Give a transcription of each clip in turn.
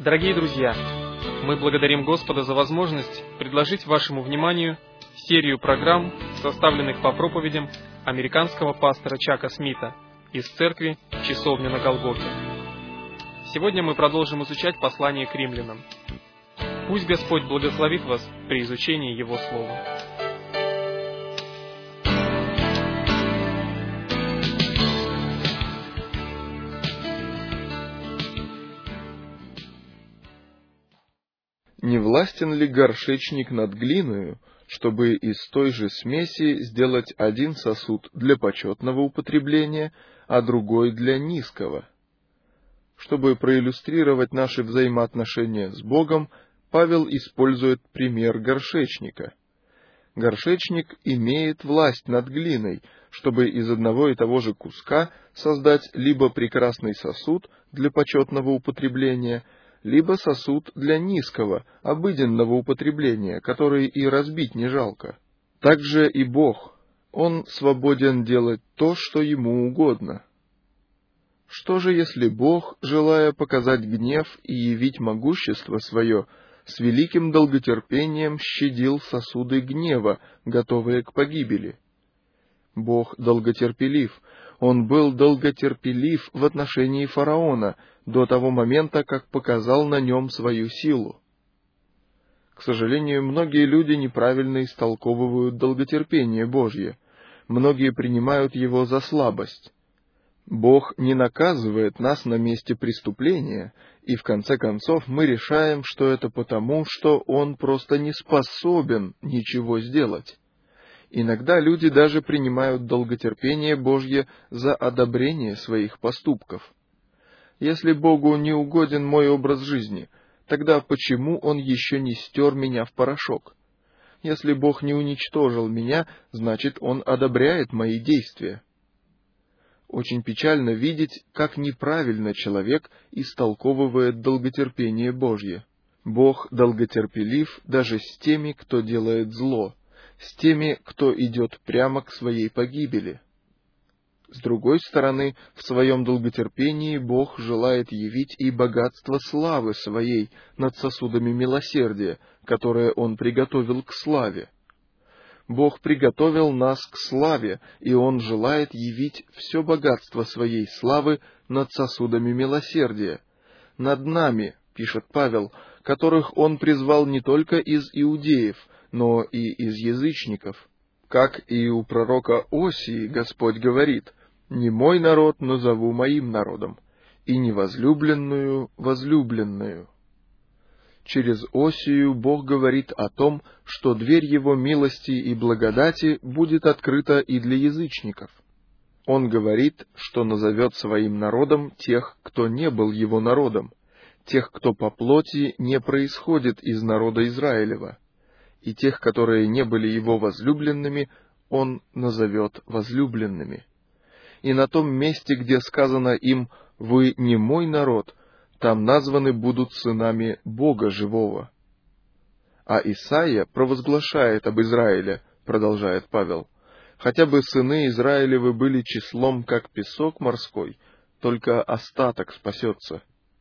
Дорогие друзья, мы благодарим Господа за возможность предложить вашему вниманию серию программ, составленных по проповедям американского пастора Чака Смита из церкви «Часовня на Голгофе». Сегодня мы продолжим изучать послание к римлянам. Пусть Господь благословит вас при изучении Его Слова. Не властен ли горшечник над глиною, чтобы из той же смеси сделать один сосуд для почетного употребления, а другой для низкого? Чтобы проиллюстрировать наши взаимоотношения с Богом, Павел использует пример горшечника. Горшечник имеет власть над глиной, чтобы из одного и того же куска создать либо прекрасный сосуд для почетного употребления, либо сосуд для низкого, обыденного употребления, который и разбить не жалко. Так же и Бог. Он свободен делать то, что Ему угодно. Что же, если Бог, желая показать гнев и явить могущество Свое, с великим долготерпением щадил сосуды гнева, готовые к погибели? Бог долготерпелив. Он был долготерпелив в отношении фараона до того момента, как показал на нем свою силу. К сожалению, многие люди неправильно истолковывают долготерпение Божье. Многие принимают его за слабость. Бог не наказывает нас на месте преступления, и в конце концов мы решаем, что это потому, что Он просто не способен ничего сделать. Иногда люди даже принимают долготерпение Божье за одобрение своих поступков. Если Богу не угоден мой образ жизни, тогда почему Он еще не стер меня в порошок? Если Бог не уничтожил меня, значит, Он одобряет мои действия. Очень печально видеть, как неправильно человек истолковывает долготерпение Божье. Бог долготерпелив даже с теми, кто делает зло, с теми, кто идет прямо к своей погибели. С другой стороны, в своем долготерпении Бог желает явить и богатство славы Своей над сосудами милосердия, которые Он приготовил к славе. Бог приготовил нас к славе, и Он желает явить все богатство Своей славы над сосудами милосердия. Над нами, пишет Павел, которых Он призвал не только из иудеев, но и из язычников. Как и у пророка Осии Господь говорит: «Не мой народ назову моим народом, и невозлюбленную возлюбленную». Через Осию Бог говорит о том, что дверь Его милости и благодати будет открыта и для язычников. Он говорит, что назовет своим народом тех, кто не был Его народом, тех, кто по плоти не происходит из народа Израилева, и тех, которые не были Его возлюбленными, Он назовет возлюбленными. И на том месте, где сказано им «Вы не мой народ», там названы будут сынами Бога живого. А Исаия провозглашает об Израиле, продолжает Павел: «Хотя бы сыны Израилевы были числом, как песок морской, только остаток спасется».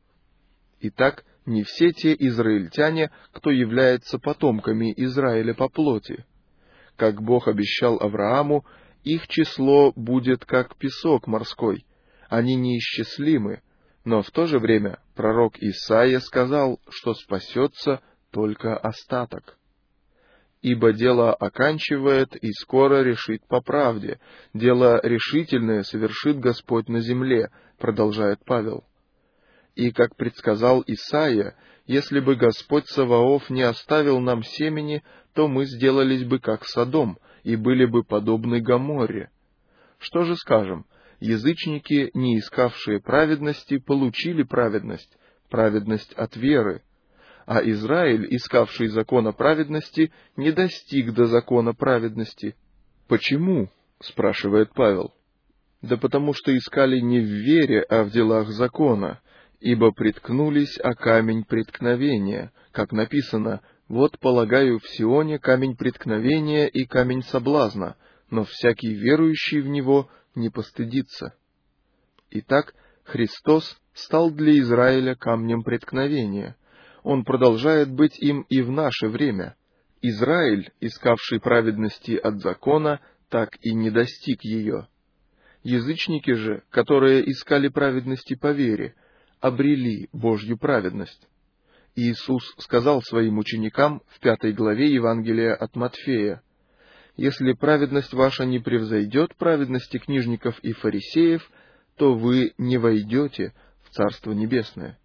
Итак, не все те израильтяне, кто является потомками Израиля по плоти. Как Бог обещал Аврааму, их число будет как песок морской, они неисчислимы, но в то же время пророк Исаия сказал, что спасется только остаток. «Ибо дело оканчивает и скоро решит по правде, дело решительное совершит Господь на земле», продолжает Павел. И, как предсказал Исаия, если бы Господь Саваоф не оставил нам семени, то мы сделались бы как Содом и были бы подобны Гоморре. Что же скажем? Язычники, не искавшие праведности, получили праведность, праведность от веры. А Израиль, искавший закона праведности, не достиг до закона праведности. «Почему?» — спрашивает Павел. «Да потому что искали не в вере, а в делах закона, ибо приткнулись о камень преткновения, как написано: вот полагаю в Сионе камень преткновения и камень соблазна, но всякий верующий в него не постыдится». Итак, Христос стал для Израиля камнем преткновения. Он продолжает быть им и в наше время. Израиль, искавший праведности от закона, так и не достиг ее. Язычники же, которые искали праведности по вере, обрели Божью праведность. Иисус сказал своим ученикам в 5 главе Евангелия от Матфея: «Если праведность ваша не превзойдет праведности книжников и фарисеев, то вы не войдете в Царство Небесное».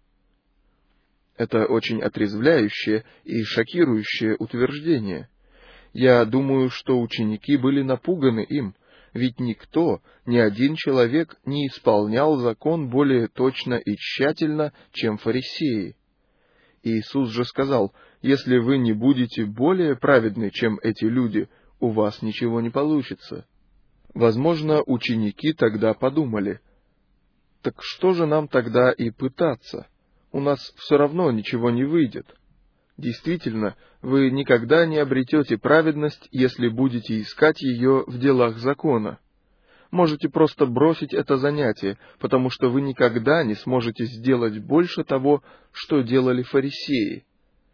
Это очень отрезвляющее и шокирующее утверждение. Я думаю, что ученики были напуганы им, ведь никто, ни один человек не исполнял закон более точно и тщательно, чем фарисеи. Иисус же сказал: «Если вы не будете более праведны, чем эти люди, у вас ничего не получится». Возможно, ученики тогда подумали: «Так что же нам тогда и пытаться? У нас все равно ничего не выйдет». Действительно, вы никогда не обретете праведность, если будете искать ее в делах закона. Можете просто бросить это занятие, потому что вы никогда не сможете сделать больше того, что делали фарисеи.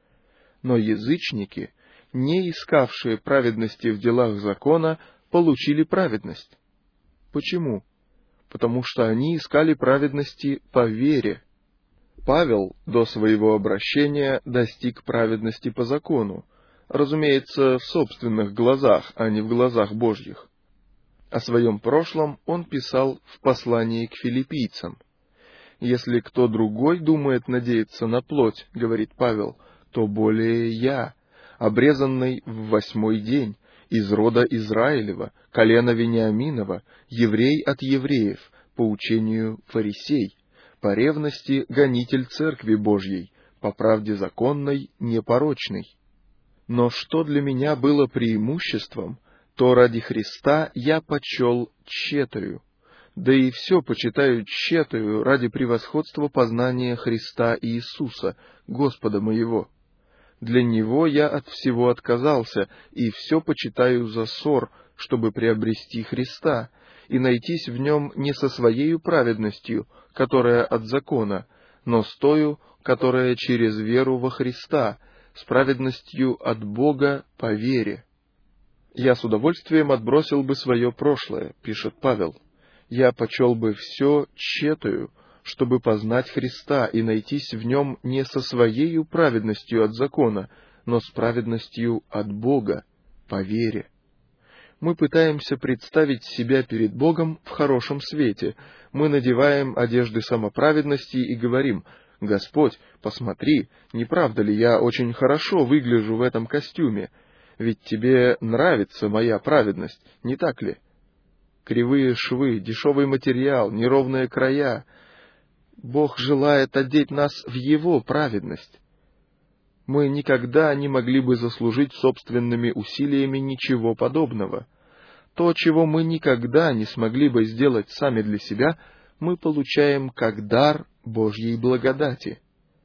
Но язычники, не искавшие праведности в делах закона, получили праведность. Почему? Потому что они искали праведности по вере. Павел до своего обращения достиг праведности по закону, разумеется, в собственных глазах, а не в глазах Божьих. О своем прошлом он писал в послании к филиппийцам. «Если кто другой думает надеяться на плоть, — говорит Павел, — то более я, обрезанный в 8-й день, из рода Израилева, колена Вениаминова, еврей от евреев, по учению фарисей, по ревности гонитель Церкви Божьей, по правде законной, непорочной. Но что для меня было преимуществом, то ради Христа я почел тщетою, да и все почитаю тщетою ради превосходства познания Христа Иисуса, Господа моего. Для Него я от всего отказался, и все почитаю за ссор, чтобы приобрести Христа, и найтись в Нем не со своею праведностью, которая от закона, но с тою, которая через веру во Христа, с праведностью от Бога по вере». «Я с удовольствием отбросил бы свое прошлое, — пишет Павел, — я почел бы все тщетою, чтобы познать Христа и найтись в Нем не со своею праведностью от закона, но с праведностью от Бога по вере». Мы пытаемся представить себя перед Богом в хорошем свете. Мы надеваем одежды самоправедности и говорим: «Господь, посмотри, не правда ли я очень хорошо выгляжу в этом костюме? Ведь тебе нравится моя праведность, не так ли? Кривые швы, дешевый материал, неровные края. Бог желает одеть нас в Его праведность». Мы никогда не могли бы заслужить собственными усилиями ничего подобного. То, чего мы никогда не смогли бы сделать сами для себя, мы получаем как дар Божьей благодати.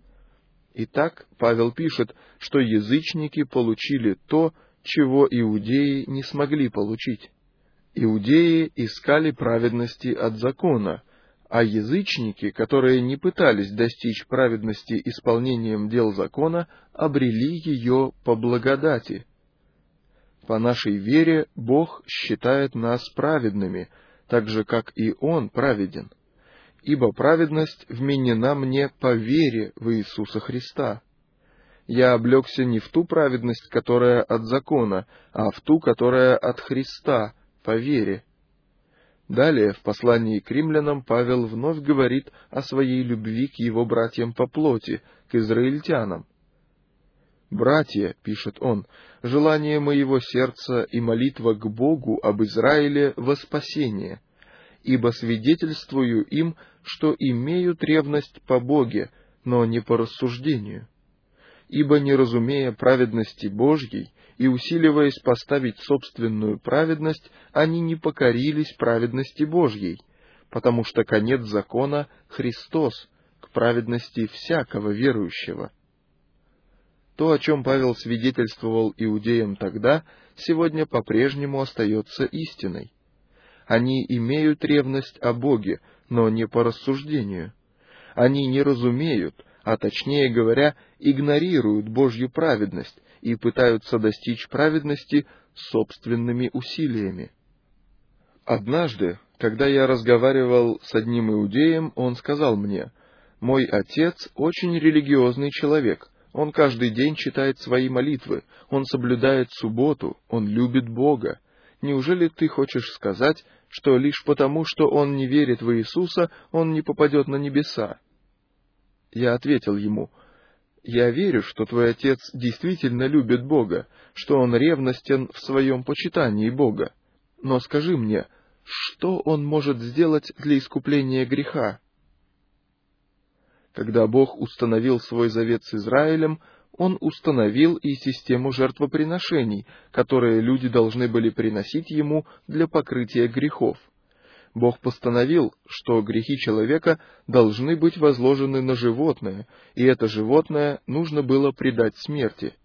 Итак, Павел пишет, что язычники получили то, чего иудеи не смогли получить. Иудеи искали праведности от закона, а язычники, которые не пытались достичь праведности исполнением дел закона, обрели ее по благодати. По нашей вере Бог считает нас праведными, так же, как и Он праведен. Ибо праведность вменена мне по вере в Иисуса Христа. Я облегся не в ту праведность, которая от закона, а в ту, которая от Христа, по вере. Далее, в послании к римлянам, Павел вновь говорит о своей любви к его братьям по плоти, к израильтянам. «Братья, — пишет он, — желание моего сердца и молитва к Богу об Израиле во спасение, ибо свидетельствую им, что имеют ревность по Боге, но не по рассуждению. Ибо, не разумея праведности Божьей и усиливаясь поставить собственную праведность, они не покорились праведности Божьей, потому что конец закона — Христос, к праведности всякого верующего». То, о чем Павел свидетельствовал иудеям тогда, сегодня по-прежнему остается истиной. Они имеют ревность о Боге, но не по рассуждению. Они не разумеют, а точнее говоря, игнорируют Божью праведность и пытаются достичь праведности собственными усилиями. Однажды, когда я разговаривал с одним иудеем, он сказал мне: «Мой отец очень религиозный человек, он каждый день читает свои молитвы, он соблюдает субботу, он любит Бога. Неужели ты хочешь сказать, что лишь потому, что он не верит в Иисуса, он не попадет на небеса?» Я ответил ему: «Я верю, что твой отец действительно любит Бога, что он ревностен в своем почитании Бога. Но скажи мне, что он может сделать для искупления греха?» Когда Бог установил свой завет с Израилем, Он установил и систему жертвоприношений, которые люди должны были приносить Ему для покрытия грехов. Бог постановил, что грехи человека должны быть возложены на животное, и это животное нужно было предать смерти.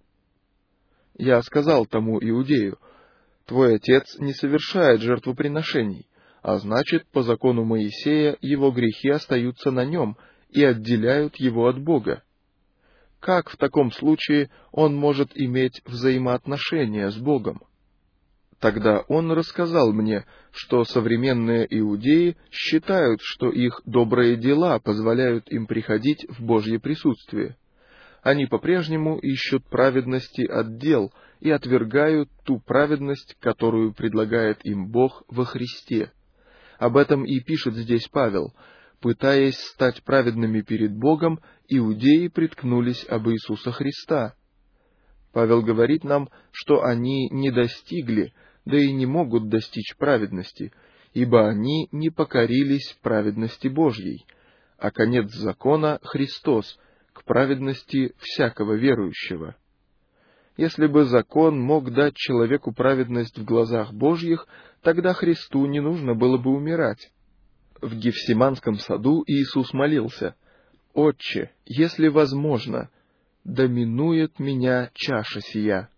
Я сказал тому иудею: «Твой отец не совершает жертвоприношений, а значит, по закону Моисея его грехи остаются на нем и отделяют его от Бога. Как в таком случае он может иметь взаимоотношения с Богом?» Тогда он рассказал мне, что современные иудеи считают, что их добрые дела позволяют им приходить в Божье присутствие. Они по-прежнему ищут праведности от дел и отвергают ту праведность, которую предлагает им Бог во Христе. Об этом и пишет здесь Павел. Пытаясь стать праведными перед Богом, иудеи приткнулись об Иисуса Христа. Павел говорит нам, что они не достигли, да и не могут достичь праведности, ибо они не покорились праведности Божьей, а конец закона — Христос, к праведности всякого верующего. Если бы закон мог дать человеку праведность в глазах Божьих, тогда Христу не нужно было бы умирать. В Гефсиманском саду Иисус молился: «Отче, если возможно, да минует меня чаша сия».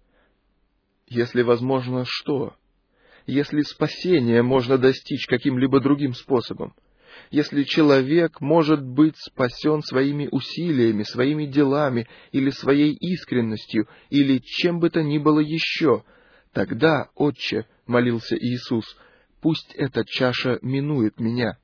Если возможно что? Если спасение можно достичь каким-либо другим способом? Если человек может быть спасен своими усилиями, своими делами, или своей искренностью, или чем бы то ни было еще, тогда, Отче, — молился Иисус, — пусть эта чаша минует меня.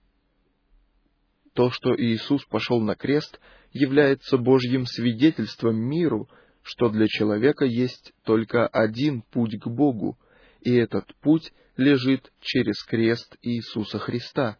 То, что Иисус пошел на крест, является Божьим свидетельством миру, что для человека есть только один путь к Богу, и этот путь лежит через крест Иисуса Христа.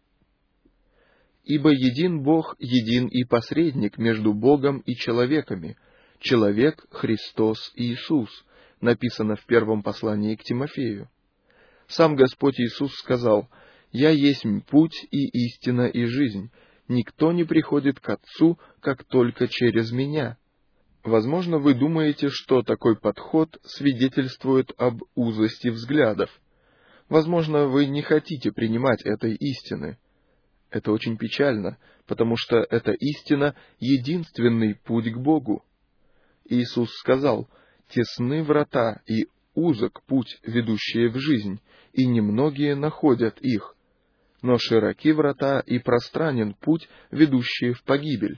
Ибо един Бог, един и посредник между Богом и человеками, человек Христос Иисус, написано в первом послании к Тимофею. Сам Господь Иисус сказал: «Я есть путь и истина и жизнь, никто не приходит к Отцу, как только через Меня». Возможно, вы думаете, что такой подход свидетельствует об узости взглядов. Возможно, вы не хотите принимать этой истины. Это очень печально, потому что эта истина — единственный путь к Богу. Иисус сказал: «Тесны врата и узок путь, ведущий в жизнь, и немногие находят их. Но широки врата и пространен путь, ведущий в погибель».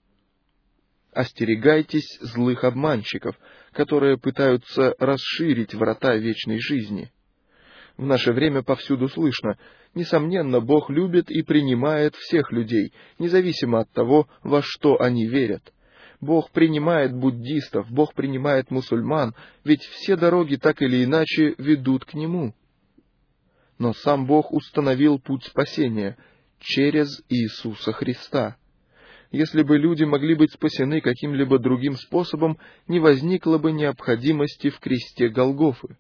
Остерегайтесь злых обманщиков, которые пытаются расширить врата вечной жизни. В наше время повсюду слышно: несомненно, Бог любит и принимает всех людей, независимо от того, во что они верят. Бог принимает буддистов, Бог принимает мусульман, ведь все дороги так или иначе ведут к Нему. Но сам Бог установил путь спасения через Иисуса Христа. Если бы люди могли быть спасены каким-либо другим способом, не возникло бы необходимости в кресте Голгофы.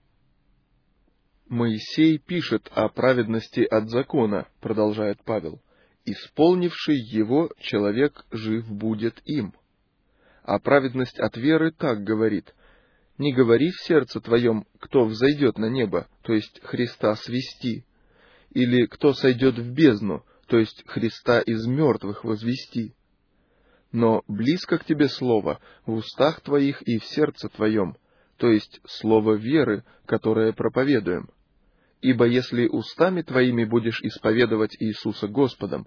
Моисей пишет о праведности от закона, продолжает Павел: «Исполнивший его, человек жив будет им». А праведность от веры так говорит: «Не говори в сердце твоем, кто взойдет на небо, то есть Христа свести, или кто сойдет в бездну, то есть Христа из мертвых возвести. Но близко к тебе слово, в устах твоих и в сердце твоем, то есть слово веры, которое проповедуем. Ибо если устами твоими будешь исповедовать Иисуса Господом,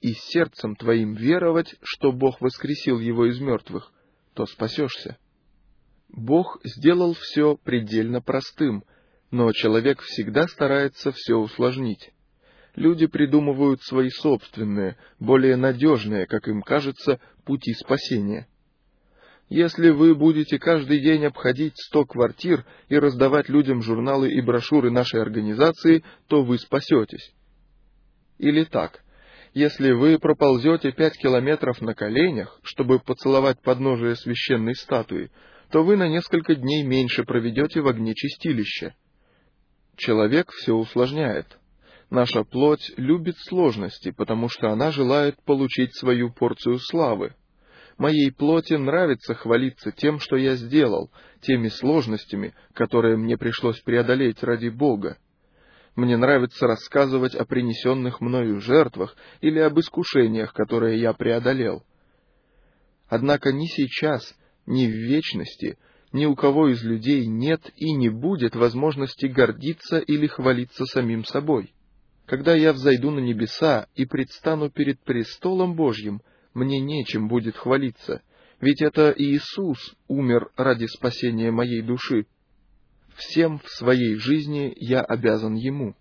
и сердцем твоим веровать, что Бог воскресил его из мертвых, то спасешься. Бог сделал все предельно простым, но человек всегда старается все усложнить. Люди придумывают свои собственные, более надежные, как им кажется, пути спасения. Если вы будете каждый день обходить 100 квартир и раздавать людям журналы и брошюры нашей организации, то вы спасетесь. Или так, если вы проползете 5 километров на коленях, чтобы поцеловать подножие священной статуи, то вы на несколько дней меньше проведете в огне чистилища. Человек все усложняет. Наша плоть любит сложности, потому что она желает получить свою порцию славы. Моей плоти нравится хвалиться тем, что я сделал, теми сложностями, которые мне пришлось преодолеть ради Бога. Мне нравится рассказывать о принесенных мною жертвах или об искушениях, которые я преодолел. Однако ни сейчас, ни в вечности ни у кого из людей нет и не будет возможности гордиться или хвалиться самим собой. Когда я взойду на небеса и предстану перед престолом Божьим, мне нечем будет хвалиться, ведь это Иисус умер ради спасения моей души. Всем в своей жизни я обязан Ему.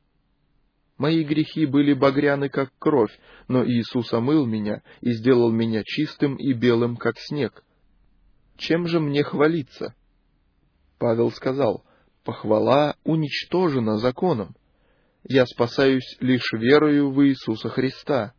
Мои грехи были багряны, как кровь, но Иисус омыл меня и сделал меня чистым и белым, как снег. Чем же мне хвалиться? Павел сказал: «Похвала уничтожена законом. Я спасаюсь лишь верою в Иисуса Христа».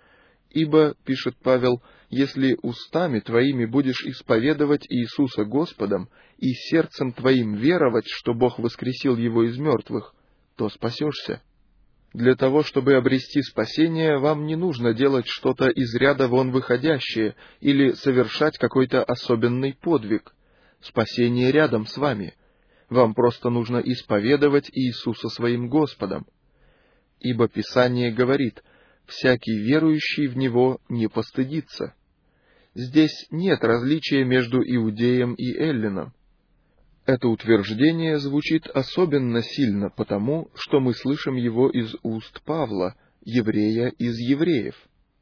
Ибо, пишет Павел, если устами твоими будешь исповедовать Иисуса Господом и сердцем твоим веровать, что Бог воскресил Его из мертвых, то спасешься. Для того, чтобы обрести спасение, вам не нужно делать что-то из ряда вон выходящее или совершать какой-то особенный подвиг. Спасение рядом с вами. Вам просто нужно исповедовать Иисуса своим Господом. Ибо Писание говорит: «Всякий верующий в Него не постыдится». Здесь нет различия между иудеем и эллином. Это утверждение звучит особенно сильно потому, что мы слышим его из уст Павла, еврея из евреев.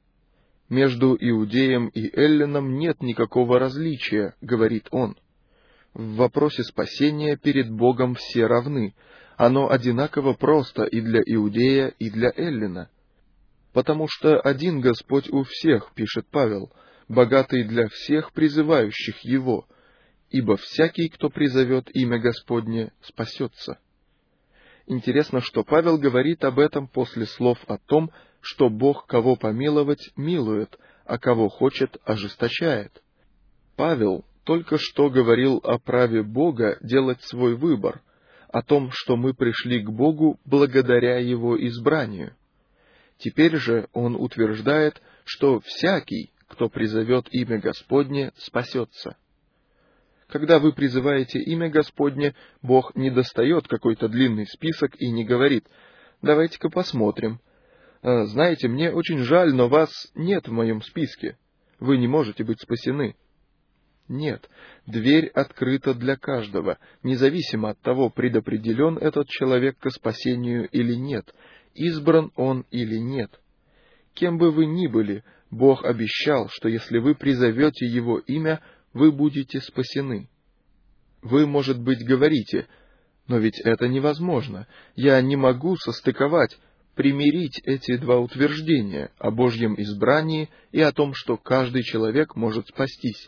Между иудеем и эллином нет никакого различия, говорит он. В вопросе спасения перед Богом все равны, оно одинаково просто и для иудея, и для эллина. Потому что один Господь у всех, пишет Павел, богатый для всех призывающих Его, ибо всякий, кто призовет имя Господне, спасется. Интересно, что Павел говорит об этом после слов о том, что Бог кого помиловать милует, а кого хочет ожесточает. Павел только что говорил о праве Бога делать свой выбор, о том, что мы пришли к Богу благодаря Его избранию. Теперь же он утверждает, что всякий, кто призовет имя Господне, спасется. Когда вы призываете имя Господне, Бог не достает какой-то длинный список и не говорит: «Давайте-ка посмотрим. Знаете, мне очень жаль, но вас нет в моем списке. Вы не можете быть спасены». Нет, дверь открыта для каждого, независимо от того, предопределен этот человек ко спасению или нет, избран он или нет. Кем бы вы ни были, Бог обещал, что если вы призовете Его имя, вы будете спасены. Вы, может быть, говорите: «Но ведь это невозможно. Я не могу состыковать, примирить эти два утверждения о Божьем избрании и о том, что каждый человек может спастись».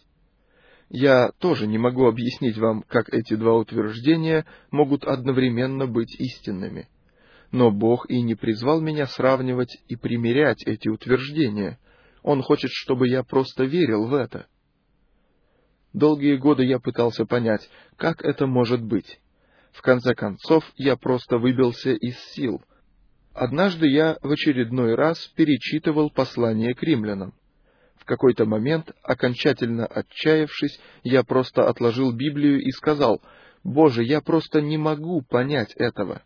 Я тоже не могу объяснить вам, как эти два утверждения могут одновременно быть истинными. Но Бог и не призвал меня сравнивать и примирять эти утверждения. Он хочет, чтобы я просто верил в это. Долгие годы я пытался понять, как это может быть. В конце концов, я просто выбился из сил. Однажды я в очередной раз перечитывал послание к римлянам. В какой-то момент, окончательно отчаявшись, я просто отложил Библию и сказал: «Боже, я просто не могу понять этого».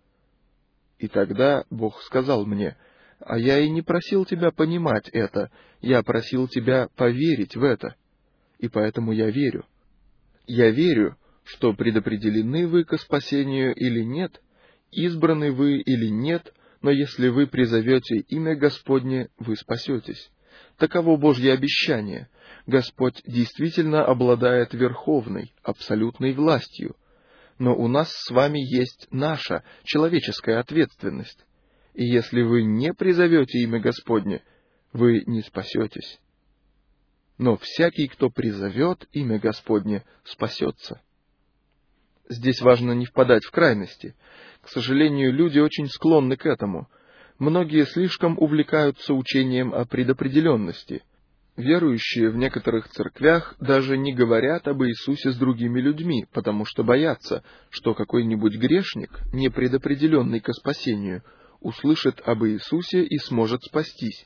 И тогда Бог сказал мне: «А я и не просил тебя понимать это, я просил тебя поверить в это. И поэтому я верю. Я верю, что предопределены вы ко спасению или нет, избраны вы или нет, но если вы призовете имя Господне, вы спасетесь. Таково Божье обещание. Господь действительно обладает верховной, абсолютной властью. Но у нас с вами есть наша, человеческая ответственность. И если вы не призовете имя Господне, вы не спасетесь. Но всякий, кто призовет имя Господне, спасется. Здесь важно не впадать в крайности. К сожалению, люди очень склонны к этому. Многие слишком увлекаются учением о предопределенности. Верующие в некоторых церквях даже не говорят об Иисусе с другими людьми, потому что боятся, что какой-нибудь грешник, не предопределенный ко спасению, услышит об Иисусе и сможет спастись.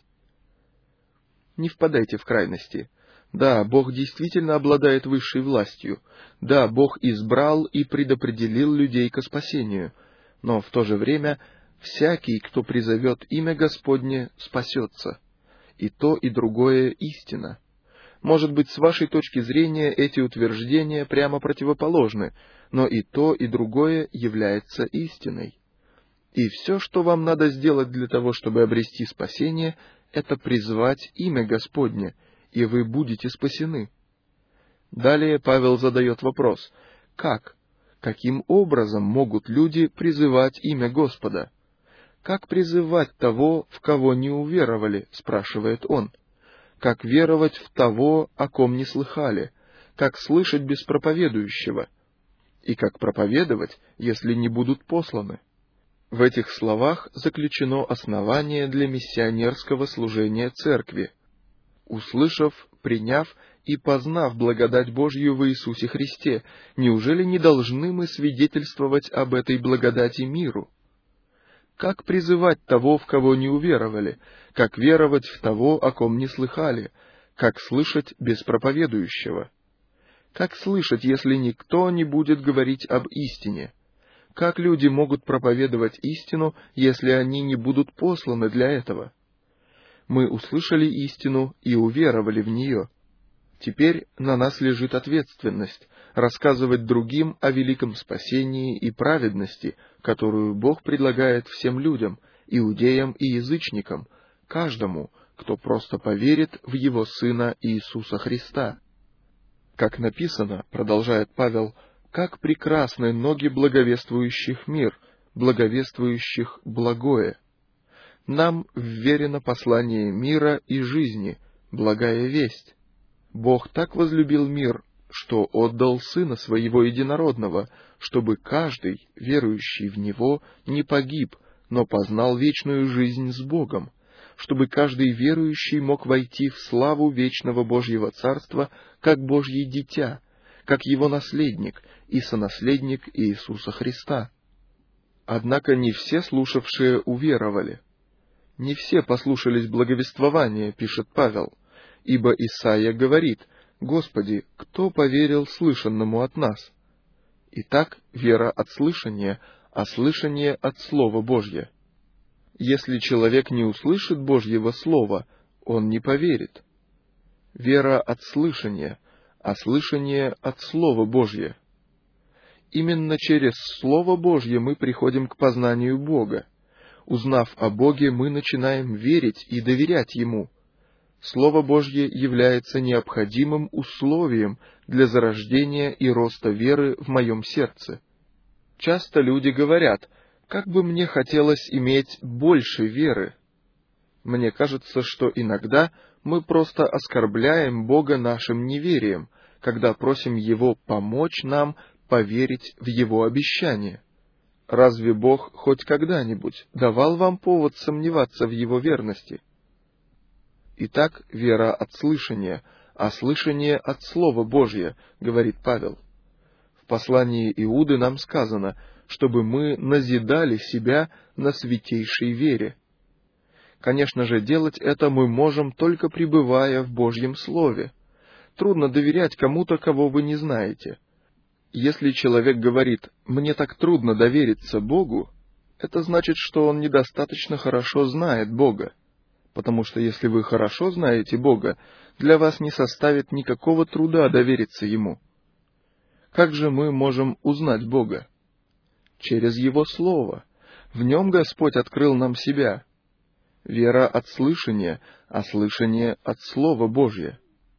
Не впадайте в крайности. Да, Бог действительно обладает высшей властью. Да, Бог избрал и предопределил людей ко спасению. Но в то же время всякий, кто призовет имя Господне, спасется. И то, и другое истина. Может быть, с вашей точки зрения эти утверждения прямо противоположны, но и то, и другое является истиной. И все, что вам надо сделать для того, чтобы обрести спасение, это призвать имя Господне, и вы будете спасены. Далее Павел задает вопрос: как? Каким образом могут люди призывать имя Господа? Как призывать того, в кого не уверовали, спрашивает он. Как веровать в того, о ком не слыхали? Как слышать без проповедующего? И как проповедовать, если не будут посланы? В этих словах заключено основание для миссионерского служения церкви. Услышав, приняв и познав благодать Божью в Иисусе Христе, неужели не должны мы свидетельствовать об этой благодати миру? Как призывать того, в кого не уверовали? Как веровать в того, о ком не слыхали? Как слышать без проповедующего? Как слышать, если никто не будет говорить об истине? Как люди могут проповедовать истину, если они не будут посланы для этого? Мы услышали истину и уверовали в нее. Теперь на нас лежит ответственность рассказывать другим о великом спасении и праведности, которую Бог предлагает всем людям, иудеям и язычникам, каждому, кто просто поверит в Его Сына Иисуса Христа. Как написано, продолжает Павел, как прекрасны ноги благовествующих мир, благовествующих благое. Нам вверено послание мира и жизни, благая весть. Бог так возлюбил мир, что отдал Сына Своего Единородного, чтобы каждый, верующий в Него, не погиб, но познал вечную жизнь с Богом, чтобы каждый верующий мог войти в славу вечного Божьего Царства, как Божье дитя, как Его наследник и сонаследник Иисуса Христа. Однако не все слушавшие уверовали. Не все послушались благовествования, пишет Павел, ибо Исаия говорит: «Господи, кто поверил слышанному от нас?» Итак, вера от слышания, а слышание от Слова Божьего. Если человек не услышит Божьего Слова, он не поверит. Вера от слышания, а слышание от Слова Божьего. Именно через Слово Божье мы приходим к познанию Бога. Узнав о Боге, мы начинаем верить и доверять Ему. Слово Божье является необходимым условием для зарождения и роста веры в моем сердце. Часто люди говорят: «Как бы мне хотелось иметь больше веры». Мне кажется, что иногда мы просто оскорбляем Бога нашим неверием, когда просим Его помочь нам поверить в Его обещание. Разве Бог хоть когда-нибудь давал вам повод сомневаться в Его верности? Итак, вера от слышания, а слышание от Слова Божьего, говорит Павел. В послании Иуды нам сказано, чтобы мы назидали себя на святейшей вере. Конечно же, делать это мы можем, только пребывая в Божьем Слове. Трудно доверять кому-то, кого вы не знаете. Если человек говорит: «Мне так трудно довериться Богу», это значит, что он недостаточно хорошо знает Бога. Потому что если вы хорошо знаете Бога, для вас не составит никакого труда довериться Ему. Как же мы можем узнать Бога? Через Его Слово. В нем Господь открыл нам себя. Вера от слышания, а слышание от Слова Божия.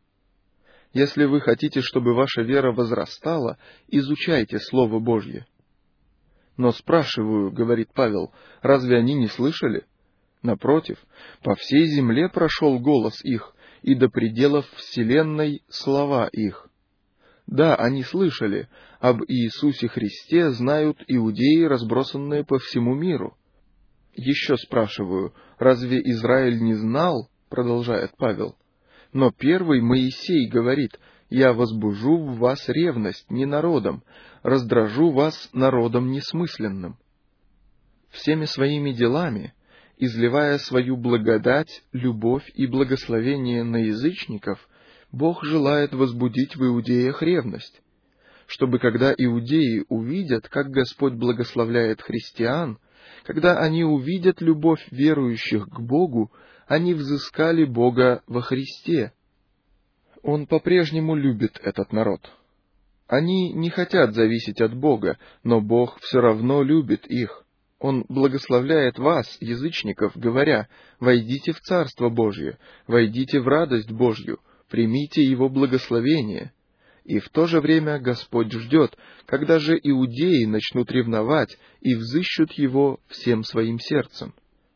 Если вы хотите, чтобы ваша вера возрастала, изучайте Слово Божье. Но спрашиваю, говорит Павел, разве они не слышали? Напротив, по всей земле прошел голос их, и до пределов вселенной слова их. Да, они слышали, об Иисусе Христе знают иудеи, разбросанные по всему миру. Еще спрашиваю, разве Израиль не знал, продолжает Павел, но первый Моисей говорит, «Я возбужу в вас ревность не народом, раздражу вас народом несмысленным». Всеми своими делами, изливая свою благодать, любовь и благословение на язычников, Бог желает возбудить в иудеях ревность, чтобы когда иудеи увидят, как Господь благословляет христиан, когда они увидят любовь верующих к Богу, они взыскали Бога во Христе. Он по-прежнему любит этот народ. Они не хотят зависеть от Бога, но Бог все равно любит их. Он благословляет вас, язычников, говоря, «Войдите в Царство Божье, войдите в радость Божью, примите Его благословение». И в то же время Господь ждет, когда же иудеи начнут ревновать и взыщут Его всем своим сердцем.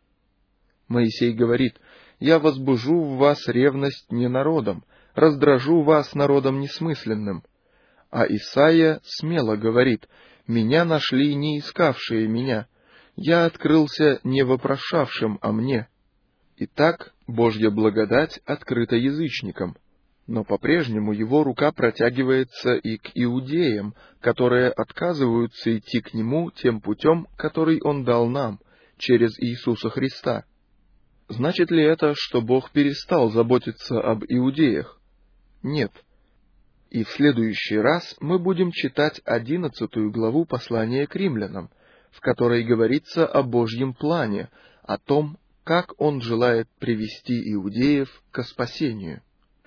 Моисей говорит, «Я возбужу в вас ревность не народом, раздражу вас народом несмысленным». А Исаия смело говорит, «Меня нашли не искавшие меня, я открылся не вопрошавшим о мне». Итак, Божья благодать открыта язычникам, но по-прежнему Его рука протягивается и к иудеям, которые отказываются идти к Нему тем путем, который Он дал нам, через Иисуса Христа. Значит ли это, что Бог перестал заботиться об иудеях? Нет. И в следующий раз мы будем читать 11 главу послания к римлянам, в которой говорится о Божьем плане, о том, как Он желает привести иудеев ко спасению.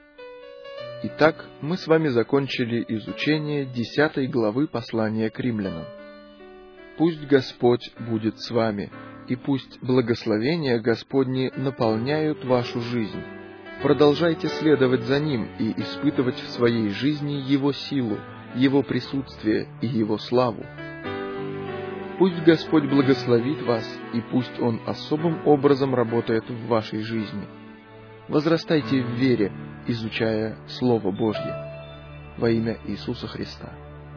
Итак, мы с вами закончили изучение 10 главы послания к римлянам. Пусть Господь будет с вами, и пусть благословения Господни наполняют вашу жизнь. Продолжайте следовать за Ним и испытывать в своей жизни Его силу, Его присутствие и Его славу. Пусть Господь благословит вас, и пусть Он особым образом работает в вашей жизни. Возрастайте в вере, изучая Слово Божье. Во имя Иисуса Христа.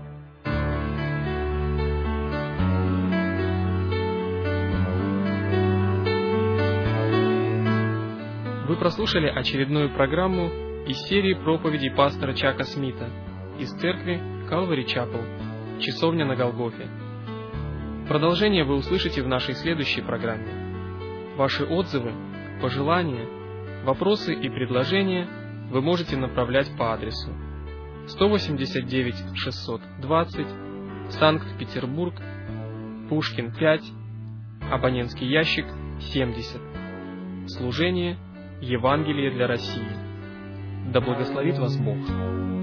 Вы прослушали очередную программу из серии проповедей пастора Чака Смита из церкви Calvary Chapel, Часовня на Голгофе. Продолжение вы услышите в нашей следующей программе. Ваши отзывы, пожелания, вопросы и предложения вы можете направлять по адресу 189 620, Санкт-Петербург, Пушкин 5, абонентский ящик 70. Служение Евангелие для России. Да благословит вас Бог.